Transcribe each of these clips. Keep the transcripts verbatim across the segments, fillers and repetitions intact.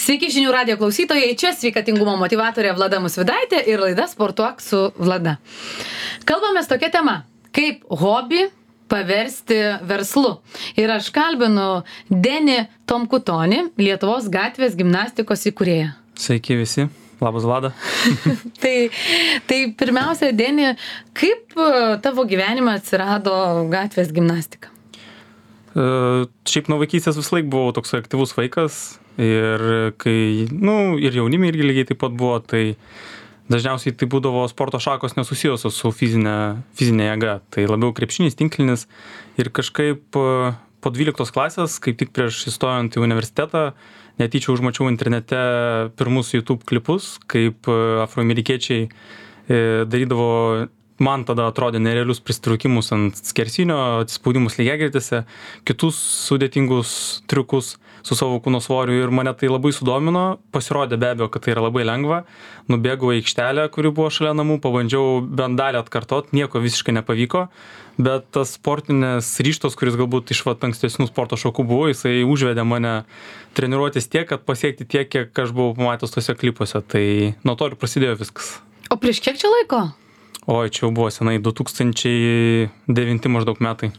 Sveiki žinių radijo klausytojai, čia sveikatingumo motyvatorė Vlada Musvidaitė ir laida Sportuok su Vlada. Kalbamės tokia tema, kaip hobį paversti verslu. Ir aš kalbinu Denį Tomkutonį, Lietuvos gatvės gimnastikos įkūrėją. Sveiki visi, labas Vlada. tai, tai pirmiausia, Denį, kaip tavo gyvenime atsirado gatvės gimnastika? Uh, šiaip nuo vaikystės vis laik buvau toks aktyvus vaikas ir kai, nu, ir jaunime irgi lygiai taip pat buvo, tai dažniausiai tai būdavo sporto šakos nesusijusios su fizinė, fizinė jėga, tai labiau krepšinis, tinklinis ir kažkaip uh, po dvyliktos klasės, kaip tik prieš įstojant į universitetą, netyčia užmačiau internete pirmus YouTube klipus, kaip uh, afroamerikiečiai uh, darydavo, man tada atrodė nerealius pristraukimus ant skersinio, atsispaudimus lygiagretėse, kitus sudėtingus triukus su savo kūno svoriu ir mane tai labai sudomino, pasirodė be abejo, kad tai yra labai lengva, nubėgau į aikštelę, kuri buvo šalia namų, pabandžiau bent dalį atkartot, nieko visiškai nepavyko, bet tas sportinės ryžtos, kuris galbūt iš vat ankstesnių sporto šakų buvo, jisai užvedė mane treniruotis tiek, kad pasiekti tiek, kiek aš buvau pamatęs tose klipuose, tai nuo to ir prasidėjo viskas. O prieš kiek čia laiko? Oi, čia jau buvo senai, du tūkstančiai devinti maždaug metai.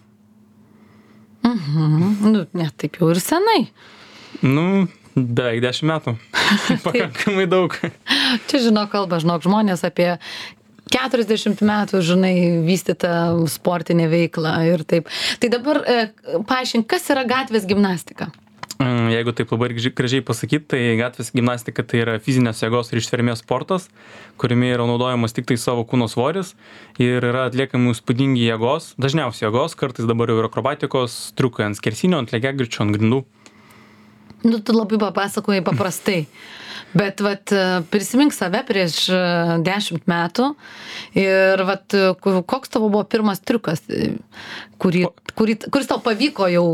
Mhm, nu, ne taip jau ir senai. Nu, beveik dešimt metų. Pakankamai daug. Čia, žinok, kalba, žinok, žmonės apie keturiasdešimt metų, žinai, vystytą sportinę veiklą ir taip. Tai dabar e, paaiškink, kas yra gatvės gimnastika? Jeigu taip labai gražiai pasakyti, tai gatvės gimnastika tai yra fizinės jėgos ir ištvermės sportas, kuriame yra naudojamas tik tai savo kūno svoris ir yra atliekami įspūdingi jėgos, dažniausiai jėgos, kartais dabar jau ir akrobatikos triukai ant skersinio, ant lygiagrečių, ant grindų. Nu, tu labai papasakojai paprastai. Bet vat, prisimink save prieš dešimt metų ir vat, koks tavo buvo pirmas triukas, kurį, kurį, kuris tau pavyko jau,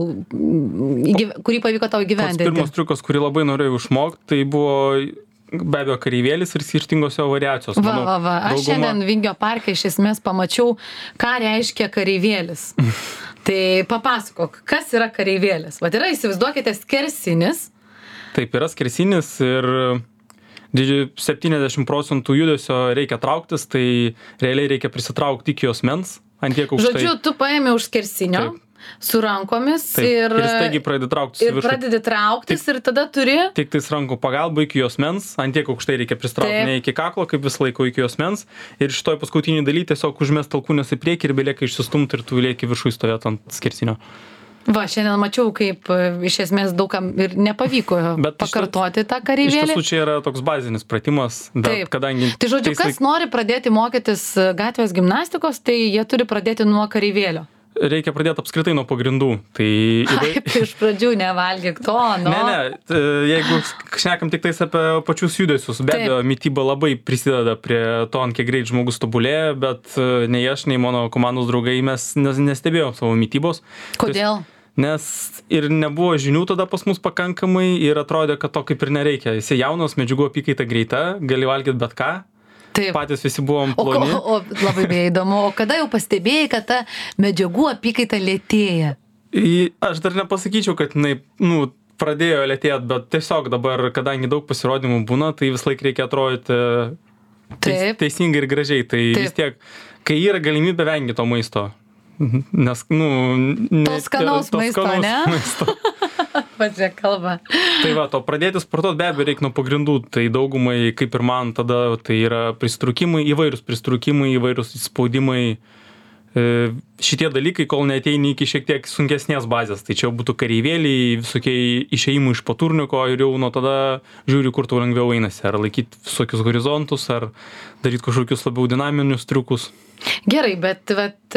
kurį pavyko tau įgyvendinti? Pats pirmas triukas, kurį labai norėjau išmokti, tai buvo be abejo kareivėlis ir skirtingose variacijos. Va, Manau, va, va. Aš dauguma... šiandien Vingio parke iš esmės pamačiau, ką reiškia kareivėlis. Tai papasakok, kas yra kareivėlis? Vat yra, įsivaizduokite, skersinis. Taip, yra skersinis ir septyniasdešimt procentų judesio reikia trauktis, tai realiai reikia prisitraukti iki juosmens, ant tiek aukštai. Žodžiu, tu paėmė už skersinio. Taip. Su rankomis. Taip, ir, ir staigiai pradedi trauktis. Ir pradedi trauktis tik, ir tada turi. Tik tais rankų pagalba iki juosmens, ant tiek aukštai reikia pristraukti, ne iki kaklo, kaip vis laiko iki juosmens. Ir šitoj paskutinį daly tiesiog užmest alkūnės į priekį ir belieka išsistumti ir tu lieki viršui stovėti ant skersinio. Va, šiandien mačiau, kaip iš esmės daugam ir nepavyko bet pakartoti tą kareivėlį. Iš tiesų čia yra toks bazinis pratimas, bet taip. Kadangi... Tai žodžiu, kas laik... nori pradėti mokytis gatvės gimnastikos, tai jie turi pradėti nuo kareivėlio. Reikia pradėti apskritai nuo pagrindų. Tai įvai... Ai, iš pradžių nevalgyk to, nu. Ne, ne, jeigu šnekam tik tais apie pačius judesius, be abejo, mityba labai prisideda prie to, ant kiek greit žmogus tobulėja, bet nei aš, nei mano komandos draugai mes nestebėjom savo mitybos. Kodėl? Nes ir nebuvo žinių tada pas mus pakankamai ir atrodė, kad to kaip ir nereikia. Jis jaunas, medžiagų apykaita greita, gali valgyti bet ką. Taip. Patys visi buvom ploni. O, o, o labai įdomu, o kada jau pastebėjai, kad ta medžiagų apykaita lėtėja? Aš dar nepasakyčiau, kad jinai, nu, pradėjo lėtėti, bet tiesiog dabar, kadangi daug pasirodymų būna, tai vis laik reikia atrodyti teis, teisingai ir gražiai. Tai Taip. Vis tiek, kai yra galimybė, vengi to maisto. Nes, nu... Ne, to skanaus maisto, ne? Maisto. Pačia kalba. Tai va, to pradėti sportuoti be abejo reikia nuo pagrindų, tai daugumai, kaip ir man, tada tai yra pristrukimai, įvairūs pristrukimai, įvairūs įspaudimai. E, šitie dalykai, kol neateini iki šiek tiek sunkesnės bazės, tai čia būtų kareivėliai, visokie išėjimai iš paturniko ir jau nuo tada žiūri, kur tau lengviau einasi, ar laikyti visokius horizontus, ar daryti kažkokius labiau dinaminius triukus. Gerai, bet vat,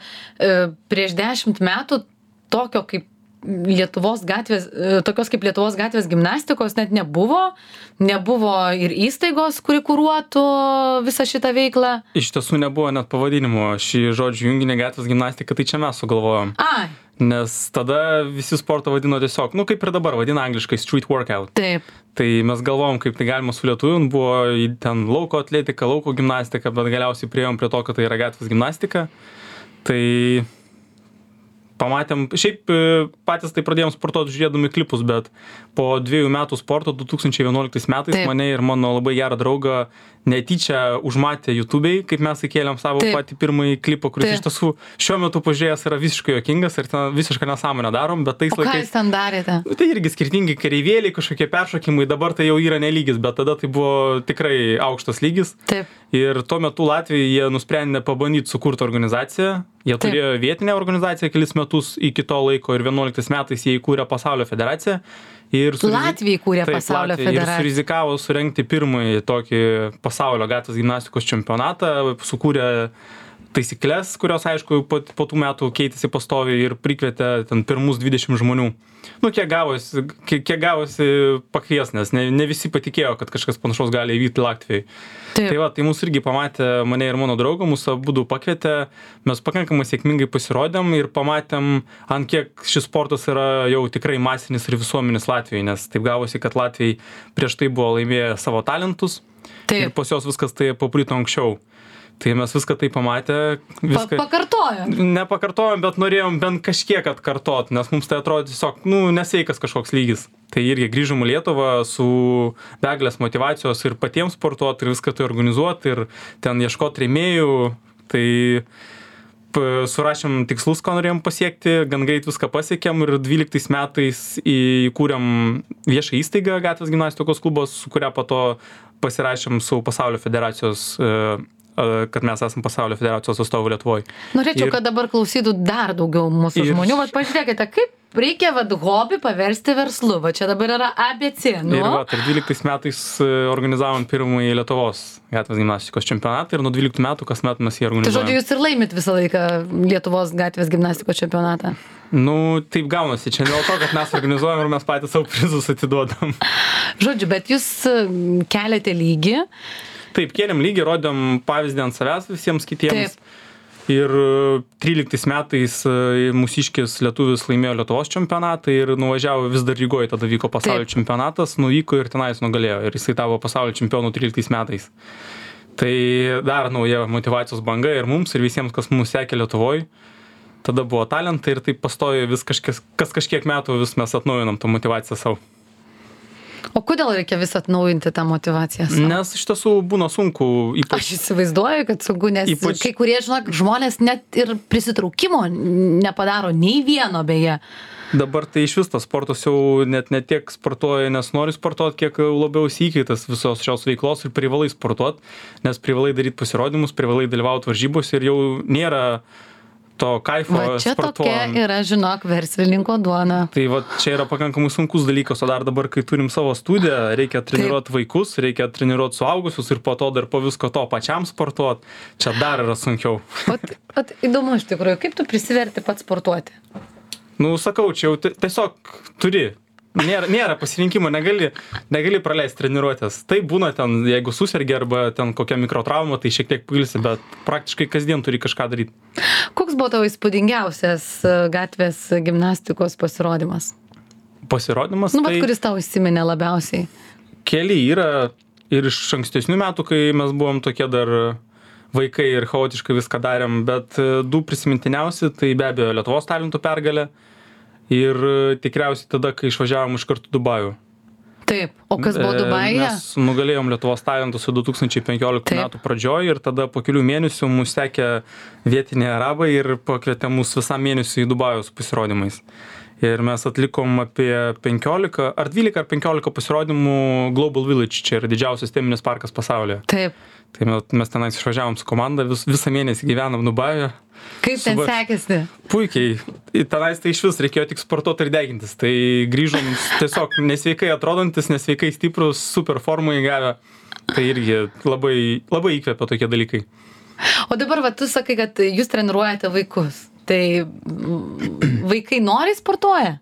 prieš dešimt metų tokio kaip Lietuvos gatvės, tokios kaip Lietuvos gatvės gimnastikos net nebuvo, nebuvo ir įstaigos, kuri kuruotų visą šitą veiklą. Iš tiesų nebuvo net pavadinimo, šį žodžių junginį gatvės gimnastika, tai čia mes sugalvojom. Ai. Nes tada visi sportą vadino tiesiog, nu kaip ir dabar vadina angliškai street workout. Taip. Tai mes galvojom, kaip tai galima sulietuvint, buvo ten lauko atletika, lauko gimnastika, bet galiausiai priėjom prie to, kad tai yra gatvės gimnastika. Tai pamatėm, šiaip e, patys tai pradėjom sportuoti žiūrėdami klipus, bet po dviejų metų sporto du tūkstančiai vienuoliktais metais Taip. mane ir mano labai gerą draugą netyčia užmatė YouTube'ai, kaip mes įkėlėm savo Taip. patį pirmąjį klipą, kuris Taip. iš tiesų šiuo metu pažiūrėjęs yra visiškai juokingas ir ten visiškai nesąmonę darom, bet tais O ką laikais... jūs ten darėte? Nu, tai irgi skirtingi kareivėliai, kažkokie peršokimai, dabar tai jau yra nelygis, bet tada tai buvo tikrai aukštas lygis. Taip. Ir tuo metu Latvijai jie nusprendė pabandyti sukurti organizaciją. Jie Taip. turėjo vietinę organizaciją kelis metus iki to laiko ir vienuoliktais metais jie įkūrė Pasaulio federaciją. Ir surizi- Latvija įkūrė Taip, Pasaulio Latvija. Ir federaciją. surizikavo surengti pirmąjį tokį pasaulio gatvės gimnastikos čempionatą, sukūrė taisyklės, kurios, aišku, po, po tų metų keitėsi pastoviai ir prikvietė ten pirmus dvidešimt žmonių. Nu, kiek gavosi, kiek, kiek gavosi pakvies, nes ne, ne visi patikėjo, kad kažkas panašaus gali įvykti Latvijai. Taip. Tai va, tai mūsų irgi pamatė mane ir mano draugą, mūsų abudu pakvietė, mes pakankamai sėkmingai pasirodėm ir pamatėm, ant kiek šis sportas yra jau tikrai masinis ir visuomenis Latvijai, nes taip gavosi, kad Latvijai prieš tai buvo laimėję savo talentus Taip. ir pas jos viskas tai paplito anksčiau. Tai mes viską tai pamatę, viską... Pa, pakartojo. Nepakartojom, bet norėjom bent kažkiek atkartot, nes mums tai atrodo tiesiog, nu, nesveikas kažkoks lygis. Tai irgi grįžom į Lietuvą su begalės motyvacijos ir patiems sportuoti, ir viską tai organizuoti, ir ten ieškoti rėmėjų. Tai p- surašėm tikslus, ko norėjom pasiekti, gan greit viską pasiekėm ir dvyliktais metais įkūrėm viešą įstaigą Gatvės gimnastikos klubas, su kuria po to pasirašėm su Pasaulio federacijos e, kad mes esam Pasaulio federacijos atstovų Lietuvoje. Norėčiau, Ir- kad dabar klausytų dar daugiau mūsų Ir- žmonių. Vat pažiūrėkite, kaip reikia vat hobį paversti verslu. Va čia dabar yra A B C. Nu. Ir va, ir dvyliktais metais e, organizavom pirmąjį Lietuvos gatvės gimnastikos čempionatą ir nuo dvyliktų metų kasmet mes jį Tai organizuojam. žodžiu, jūs ir laimit visą laiką Lietuvos gatvės gimnastikos čempionatą. Nu, taip gaunasi. Čia ne dėl to, kad mes organizuojam ir mes patys savo prizus atiduodam. Žodžiu, bet jūs mm, keliate lygį. Taip, kėlėm lygį, rodėm pavyzdį ant savęs visiems kitiems. Taip. Ir e, tryliktais metais e, mūsiškis lietuvis laimėjo Lietuvos čempionatą ir nuvažiavo vis dar Rygoje, tada vyko pasaulio Taip. čempionatas, nuvyko ir tenais nugalėjo. Ir jisai tavo pasaulio čempionu tryliktais metais. Tai dar nauja motyvacijos banga ir mums, ir visiems, kas mus sekė Lietuvoje. Tada buvo talentai ir taip pastojo vis kažkiek, kas kažkiek metų vis mes atnaujinam tą motyvaciją savo. O kodėl reikia vis atnaujinti tą motivaciją? sau? Nes iš tiesų būna sunku, ypač Aš įsivaizduoju, kad sunku, nes Ypač- kai kurie, žinok, žmonės net ir prisitraukimo nepadaro nei vieno beje. dabar tai iš vis tas sportas jau net ne tiek sportuoja, nes nori sportuoti, kiek labiau įkaitas visos šios veiklos ir privalai sportuoti, nes privalai daryti pasirodymus, privalai dalyvauti varžybose ir jau nėra to kaifo Va čia tokia sportuojant. yra, žinok, verslininko duona. Tai va čia yra pakankamai sunkus dalykas, o dar dabar, kai turim savo studiją, reikia treniruoti vaikus, reikia treniruoti suaugusius ir po to dar po visko to pačiam sportuoti, čia dar yra sunkiau. O, o įdomu iš tikrųjų, kaip tu prisiverti pats sportuoti? Nu, sakau, čia jau ti- tiesiog turi. Nėra, nėra pasirinkimo, negali, negali praleisti treniruotės. Tai būna ten, jeigu susirgi arba ten kokia mikrotrauma, tai šiek tiek pailsi, bet praktiškai kasdien turi kažką daryti. Koks buvo tavo įspūdingiausias e, gatvės gimnastikos pasirodymas? Pasirodymas, Nu, bet tai kuris tau įsiminė labiausiai? keli yra ir iš ankstesnių metų, kai mes buvom tokie dar vaikai ir chaotiškai viską darėm, bet e, du prisimintiniausi, tai be abejo Lietuvos talentų pergalė ir e, tikriausiai tada, kai išvažiavom iš karto Dubajų. Taip. O kas buvo E, Dubajuje? Mes nugalėjom Lietuvos talentus du tūkstančiai penkioliktų Taip. metų pradžioj ir tada po kelių mėnesių mus sekė vietiniai arabai ir pakvietė mus visam mėnesiui į Dubajų su pasirodymais. Ir mes atlikom apie penkiolika ar dvylika ar penkiolika pasirodymų Global Village, čia yra didžiausias teminis parkas pasaulyje. Taip. Tai mes, mes tenais išvažiavom su komanda, vis, visą mėnesį gyvenom Dubajuje. Kaip ten Suba- sekėsi? Puikiai. Ir tenais tai iš vis reikėjo tik sportuoti ir degintis. Tai grįžom tiesiog nesveikai atrodantis, nesveikai stiprus, super formų įgavę. Tai irgi labai, labai įkvepia tokie dalykai. O dabar, va, tu sakai, kad jūs treniruojate vaikus. Tai mm, vaikai noriai sportuoja?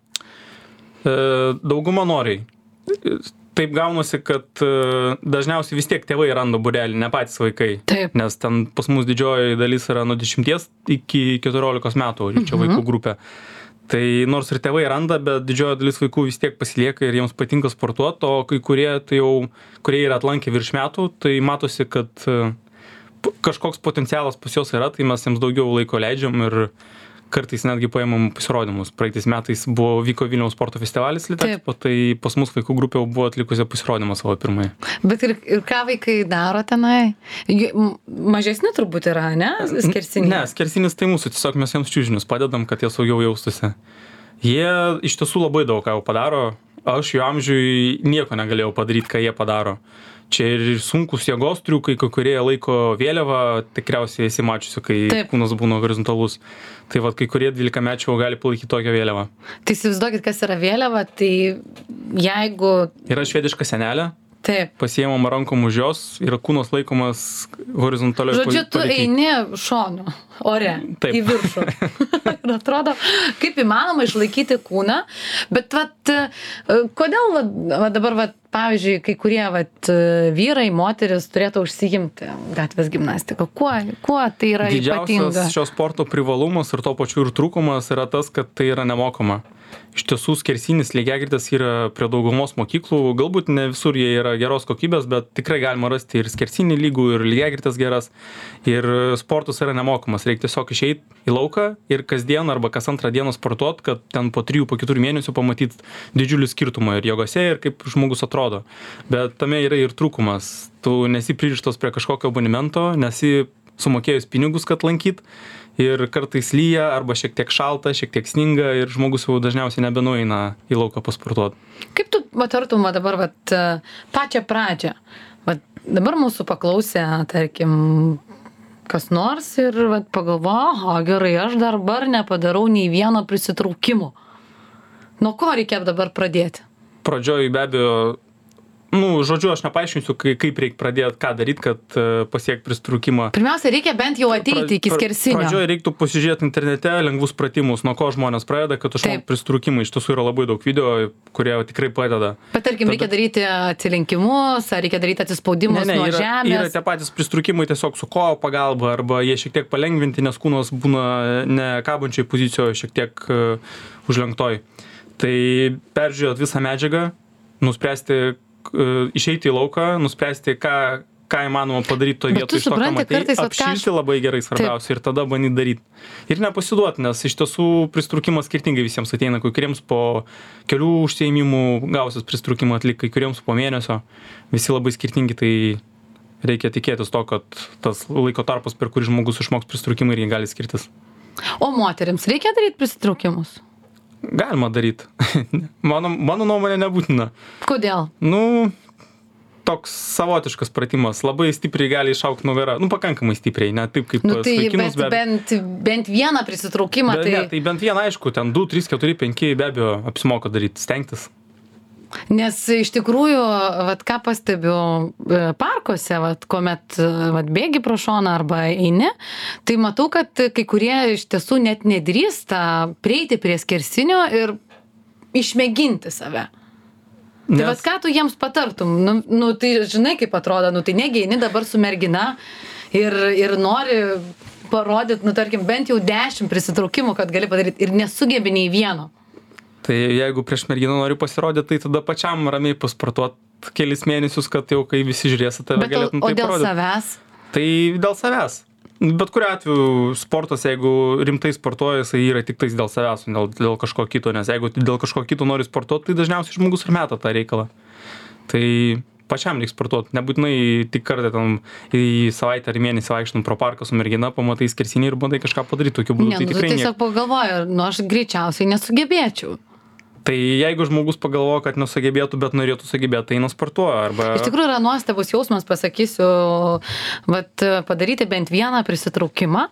E, dauguma noriai. Taip gaunasi, kad e, dažniausiai vis tiek tėvai randa būrelį, ne patys vaikai. Taip. Nes ten pas mus didžioji dalis yra nuo dešimties iki keturiolikos metų, čia vaikų grupė. Tai nors ir tėvai randa, bet didžioji dalis vaikų vis tiek pasilieka ir jiems patinka sportuoti, o kai kurie, tai jau, kurie yra atlankę virš metų, tai matosi, kad e, p- kažkoks potencialas pas juos yra, tai mes jiems daugiau laiko leidžiam ir kartais netgi paimam pasirodymus. Praeitais metais buvo, vyko Vilniaus sporto festivalis Litexpo, tai pas mus vaikų grupė jau buvo atlikusi pasirodymą savo pirmąjį. Bet ir, ir ką vaikai daro tenai? Mažesni turbūt yra, ne? Skersiniai. Ne, skersinis tai mūsų, tiesiog mes jiems čiužinius padedam, kad jie saugiau jaustųsi. Jie iš tiesų labai daug ką jau padaro. Aš jų amžiui nieko negalėjau padaryti, ką jie padaro. Čia ir sunkus jėgos triukai, kai kurie laiko vėliavą, tikriausiai esi mačiusi, kai Taip. Kūnas būna horizontalus. Tai vat, kai kurie dvylikamečiai gali palaikyti tokią vėliavą. Tai įsivaizduokit, kas yra vėliava, tai jeigu... Yra švediška senelė. Taip. Pasiėmama rankom už jos ir kūnas laikomas horizontaliai. Žodžiu, tu padėkiai. Eini šonu, ore, Taip. Į viršų. Ir atrodo, kaip įmanoma išlaikyti kūną, bet vat, kodėl vat, vat dabar, vat, pavyzdžiui, kai kurie vat, vyrai, moteris turėtų užsiimti gatvės gimnastiką. Kuo, kuo tai yra Didžiausias ypatinga? Didžiausias šio sporto privalumas ir to pačiu ir trūkumas yra tas, kad tai yra nemokama. Iš tiesų skersinis lygiagretis yra prie daugumos mokyklų, galbūt ne visur jie yra geros kokybės, bet tikrai galima rasti ir skersinį lygų, ir lygiagretis geras. Ir sportas yra nemokamas, reikia tiesiog išeiti į lauką ir kasdien arba kas antrą dieną sportuot, kad ten po trijų, po keturių mėnesių pamatyti didžiulį skirtumą ir jėgose, ir kaip žmogus atrodo. Bet tame yra ir trūkumas. Tu nesi pririštas prie kažkokio abonemento, nesi sumokėjus pinigus, kad lankyt. Ir kartais lyja, arba šiek tiek šalta, šiek tiek sninga ir žmogus jau dažniausiai nebenueina į lauką pasportuoti. Kaip tu matartum dabar vat, pačią pradžią? Vat, dabar mūsų paklausė, tarkim, kas nors ir vat, pagalvoja, gerai, aš dabar nepadarau nei vieno prisitraukimo. Nuo ko reikėtų dabar pradėti? Pradžioj be abejo, nu, žodžiu, aš nepaaiškinsiu, kaip reikia pradėti, ką daryti, kad pasiekti pritraukimą. Pirmiausia, reikia bent jau ateiti iki skersinio. Pradžioje reiktų pasižiūrėti internete lengvus pratimus, nuo ko žmonės pradeda, kad išmoktų pritraukimą. Iš tiesų yra labai daug video, kurie tikrai padeda. Bet tarkim, Tada... reikia daryti atsilenkimus, ar reikia daryti atsispaudimus ne, ne, nuo yra, žemės. Yra tie patys pritraukimai tiesiog su kojo pagalba, arba jie šiek tiek palengvinti, nes kūnas būna ne kabančiai pozicijoje, šiek tiek uh, užlenktoj. Tai peržiūrėt visą medžiagą, nuspręsti išeiti į lauką, nuspręsti, ką, ką įmanoma padaryti toje vietoje, iš to, ką matei, apšilti labai gerai svarbiausia Taip. Ir tada bandyti daryti. Ir nepasiduoti, nes iš tiesų pritraukimas skirtingai visiems ateina, kai kuriems po kelių užsiėmimų gausis pritraukimą atlikti, kai kuriems po mėnesio, visi labai skirtingi, tai reikia tikėtis to, kad tas laiko tarpas, per kurį žmogus išmoks pritraukimą, irgi gali skirtis. O moterims reikia daryti pritraukimus? Galima daryti. mano, mano nuomonė nebūtina. Kodėl? Nu, toks savotiškas pratimas. Labai stipriai gali išaukti nugarą. Nu, pakankamai stipriai, ne taip kaip nu, tai vaikinus. Bet, bent, bent vieną prisitraukimą. Be, tai... Ne, tai bent vieną, aišku, ten du, trys, keturi, penki be abejo apsimoka daryti, stengtis. Nes iš tikrųjų, vat, ką pastebiu parkuose, vat, kuomet vat, bėgi pro šoną arba eini, tai matau, kad kai kurie iš tiesų net nedrįsta prieiti prie skersinio ir išmėginti save. Nes... Tai vat, ką tu jiems patartum? Nu, nu, tai žinai, kaip atrodo, nu, tai negi eini dabar su mergina ir, ir nori parodyti, nu, tarkim, bent jau dešimt prisitraukimų, kad gali padaryti ir nesugebi nei vieno. Tai jeigu prieš merginą nori pasirodyti, tai tada pačiam ramiai pasportuoti kelis mėnesius, kad jau kai visi žiūrėsi, tave galėtum tai parodyti. O dėl savęs? Tai dėl savęs. Bet kuriuo atveju sportas, jeigu rimtai sportuoja, jisai yra tik tais dėl savęs, dėl, dėl kažko kito, nes jeigu dėl kažko kito nori sportuoti, tai dažniausiai žmogus ir meta tą reikalą. Tai pačiam reikia sportuoti, nebūtinai tik kartą tam į savaitę ar mėnesį vaikštant pro parką su mergina, pamatai skersinį ir bandai kažką padaryti tokiu būdu. Ne, tai nu, tikrai tu tiesiog pagalvoju, nu aš greičiausiai nesugebėčiau. Tai jeigu žmogus pagalvoja, kad nesugebėtų, bet norėtų sugebėti, tai nesportuoja. Arba... Iš tikrųjų yra nuostabus jausmas, pasakysiu, vat, padaryti bent vieną prisitraukimą,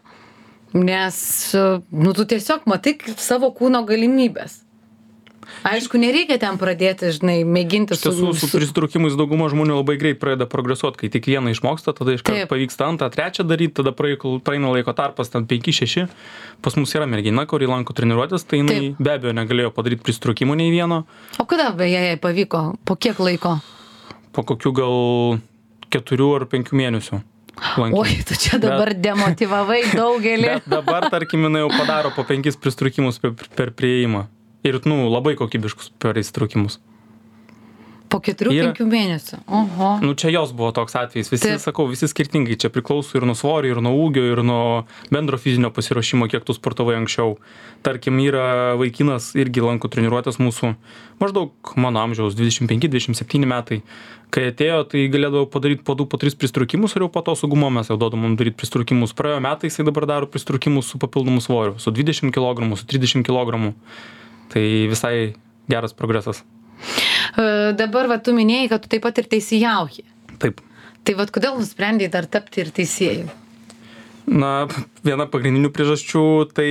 nes nu, tu tiesiog matai savo kūno galimybės. Aišku, nereikia ten pradėti, žinai, mėginti su... Tiesų, su prisitraukimais dauguma žmonių labai greit pradeda progresuoti, kai tik vieną išmoksta, tada iškart pavyksta antrą, trečią daryti, tada praeina laiko tarpas, ten penki šeši. Pas mus yra mergina, kuri lanko treniruotės, tai jinai Taip. Be abejo negalėjo padaryti prisitraukimų nei vieno. O kada beje jai pavyko? Po kiek laiko? Po kokių gal keturių ar penkių mėnesių. Lankė. Oi, tu čia dabar bet, demotyvavai daugelį. Bet dabar, tarkim, jinai jau padaro po penkis prisitraukimus per, per prieimą. Ir, nu, labai kokybiškus prisitraukimus. Po keturių, Yra- penkių mėnesių. Oho. Nu, čia jos buvo toks atvejis. Visi, Taip. sakau, visi skirtingai. Čia priklauso ir nuo svorio, ir nuo ūgio, ir nuo bendro fizinio pasiruošimo, kiek tu sportavai anksčiau. Tarkim, yra vaikinas, irgi lanko treniruotės mūsų, maždaug mano amžiaus, dvidešimt penki dvidešimt septyni metai. Kai atėjo, tai galėdavo padaryti po du, po tris pristrukimus ir jau po to su gumom mes jau duodam daryti pristrukimus. Praėjo metai, jisai dabar daro pristrukimus su papildomu svoriu, su dvidešimt kilogramų, su trisdešimt kilogramų. Tai visai geras progresas. E, dabar, va, tu minėjai, kad tu taip pat ir teisėjauji. Taip. Tai va, kodėl nusprendėjai dar tapti ir teisėjų? Na, viena pagrindinių priežasčių, tai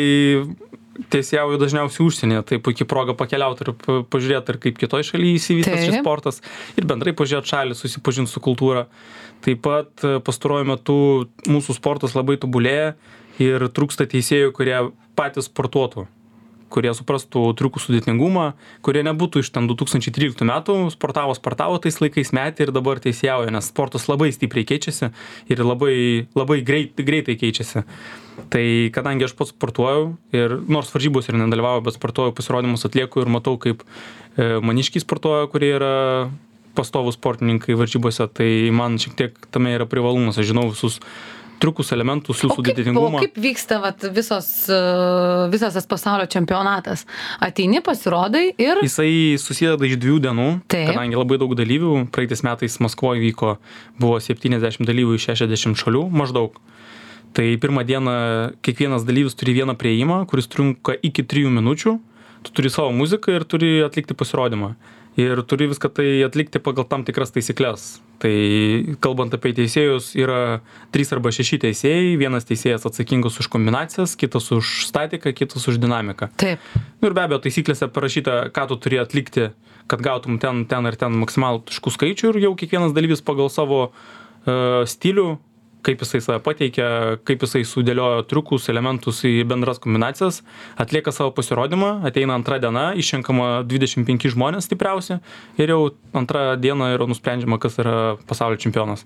teisėjauju dažniausiai užsienyje, tai puikiai proga pakeliauti ir pa- pažiūrėti, ir kaip kitoj šalyje įsivystęs šis Taip. sportas, ir bendrai pažiūrėti šalį, susipažinti su kultūra. Taip pat e, pastaruoju metu mūsų sportas labai tobulėja ir trūksta teisėjų, kurie patys sportuotų, kurie suprastų triukų sudėtingumą, kurie nebūtų iš ten du tūkstančiai tryliktų metų, sportavo, sportavo tais laikais metį ir dabar teisėjauja, nes sportas labai stipriai keičiasi ir labai, labai greit, greitai keičiasi. Tai kadangi aš pats sportuoju ir nors varžybos ir nedalyvauju, bet sportuoju, pasirodymus atlieku ir matau, kaip e, maniškiai sportuoja, kurie yra pastovų sportininkai varžybose, tai man šiek tiek tame yra privalumas, aš žinau visus triukus, elementus, jų O kaip, o sudėtingumą. kaip vyksta vat, visos, e, visas tas pasaulio čempionatas? Ateini, pasirodai ir... Jisai susideda iš dviejų dienų, Taip. kadangi labai daug dalyvių. Praeitais metais Maskvoje vyko, buvo septyniasdešimt dalyvių iš šešiasdešimt šalių maždaug. Tai pirmą dieną kiekvienas dalyvis turi vieną priėjimą, kuris trunka iki trijų minučių. Tu turi savo muziką ir turi atlikti pasirodymą. Ir turi viską tai atlikti pagal tam tikras taisyklės. Tai kalbant apie teisėjus, yra trys arba šeši teisėjai, vienas teisėjas atsakingas už kombinacijas, kitas už statiką, kitas už dinamiką. Taip. Nu ir be abejo, taisyklėse parašyta, ką tu turi atlikti, kad gautum ten, ten ir ten maksimalų taškų skaičių ir jau kiekvienas dalyvis pagal savo uh, stilių, kaip jisai save pateikia, kaip jisai sudėliojo triukus, elementus į bendras kombinacijas, atlieka savo pasirodymą, ateina antra diena, išrenkama dvidešimt penki žmonės stipriausi ir jau antrą dieną yra nusprendžiama, kas yra pasaulio čempionas.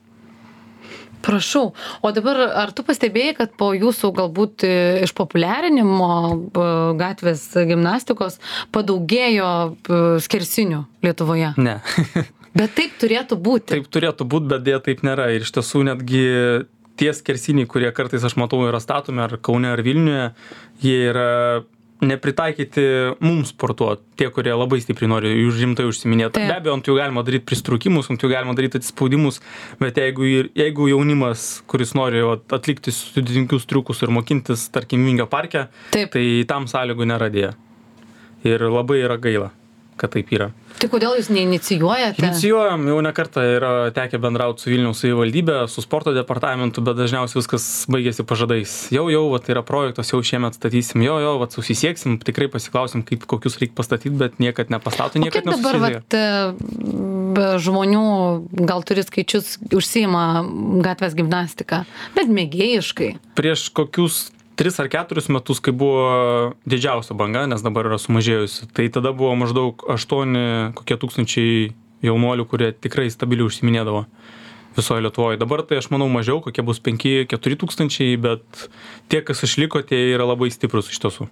Prašau. O dabar, ar tu pastebėjai, kad po jūsų galbūt e, išpopuliarinimo e, gatvės gimnastikos padaugėjo e, skersinių Lietuvoje? Ne. Bet taip turėtų būti. Taip turėtų būti, bet dėja taip nėra. Ir iš tiesų netgi tie skersiniai, kurie kartais aš matau yra statomi ar Kaune ar Vilniuje, jie yra nepritaikyti mums sportuoti, tie, kurie labai stipriai nori už rimtai užsiminėti. Taip. Be abejo, ant jų galima daryti pristrukimus, ant jų galima daryti atsispaudimus, bet jeigu, ir- jeigu jaunimas, kuris nori vat, atlikti sudėtingius triukus ir mokintis, tarkim, Vingio parke, Taip. tai tam sąlygų nėra dėja. Ir labai yra gaila, kad taip yra. Tai kodėl jūs neinicijuojate? Inicijuojam, jau ne kartą yra tekę bendrauti su Vilniaus savivaldybė, su sporto departamentu, bet dažniausiai viskas baigėsi pažadais. Jau, jau, vat, yra projektas, jau šiemet statysim, jo, jo, vat, susisieksim, tikrai pasiklausim, kaip kokius reikia pastatyti, bet niekad nepastato, O niekad kiek dabar nesusisiekia. vat, e, be žmonių, gal turi skaičius, užsiima gatvės gimnastiką, bet mėgėjiškai? Prieš kokius tris ar keturis metus, kai buvo didžiausia banga, nes dabar yra sumažėjusi, tai tada buvo maždaug aštuoni kokie tūkstančiai jaunuolių, kurie tikrai stabiliai užsiminėdavo visoje Lietuvoje. Dabar tai aš manau mažiau, kokie bus penki keturi tūkstančiai, bet tie, kas išliko, tie yra labai stiprus iš tiesų.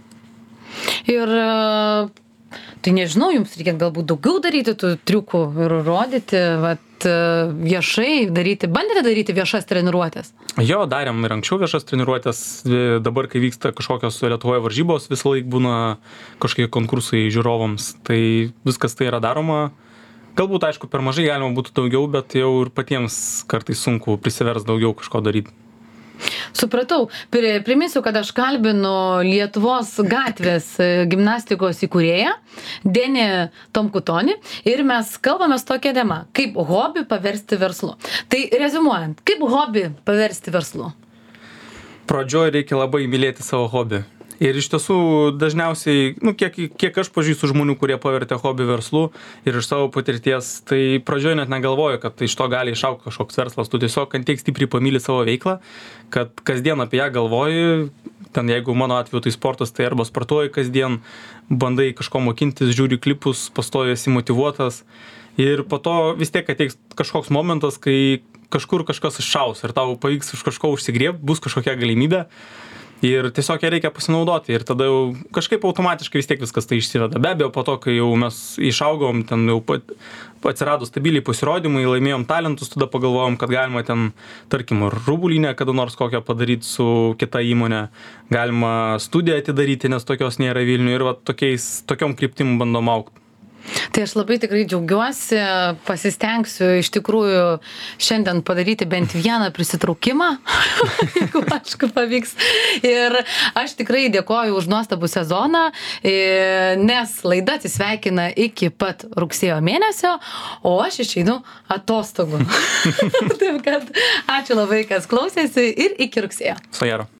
Ir e, tai nežinau, jums reikia galbūt daugiau daryti tų triukų ir rodyti, vat, e, viešai daryti, bandėte daryti viešas treniruotės? Jo, darėm ir anksčiau viešas treniruotės, dabar, kai vyksta kažkokios Lietuvoje varžybos, visą laiką būna kažkokie konkursai žiūrovams, tai viskas tai yra daroma. Galbūt, aišku, per mažai galima būtų daugiau, bet jau ir patiems kartais sunku prisivers daugiau kažko daryti. Supratau. Pri- Priminsiu, kad aš kalbinu Lietuvos gatvės e, gimnastikos įkūrėją Denį Tomkutonį ir mes kalbame tokia tema, kaip hobį paversti verslu. Tai reziumuojant, kaip hobį paversti verslu? Pradžioj reikia labai mylėti savo hobį. Ir iš tiesų dažniausiai, nu, kiek, kiek aš pažįstu žmonių, kurie pavertė hobį verslu ir iš savo patirties, tai pradžioje net negalvoju, kad iš to gali išaugti kažkoks verslas. Tu tiesiog ant tiek stipriai pamyli savo veiklą, kad kasdien apie ją galvoji. Ten jeigu mano atveju tai sportas, tai arba sportuoji kasdien, bandai kažko mokintis, žiūri klipus, pastoji esi motyvuotas. Ir po to vis tiek ateis kažkoks momentas, kai kažkur kažkas iššaus ir tau pavyks iš kažko užsigriebti, bus kažkokia galimybė. Ir tiesiog ją reikia pasinaudoti ir tada jau kažkaip automatiškai vis tiek viskas tai išsiveda. Be abejo, po to, kai jau mes išaugom, ten jau pat, atsirado stabiliai pasirodymai, laimėjom talentus, tada pagalvojom, kad galima ten, tarkim, rubulinę kada nors kokią padaryti su kita įmonė, galima studiją atidaryti, nes tokios nėra Vilniuje ir va, tokiais, tokiom kryptim bandom augti. Tai aš labai tikrai džiaugiuosi, pasistengsiu iš tikrųjų šiandien padaryti bent vieną prisitraukimą, jeigu aišku pavyks. Ir aš tikrai dėkoju už nuostabų sezoną, nes laida atsisveikina iki pat rugsėjo mėnesio, o aš išeinu atostogų. Taip kad ačiū labai, kas klausėsi ir iki rugsėjo. Viso gero.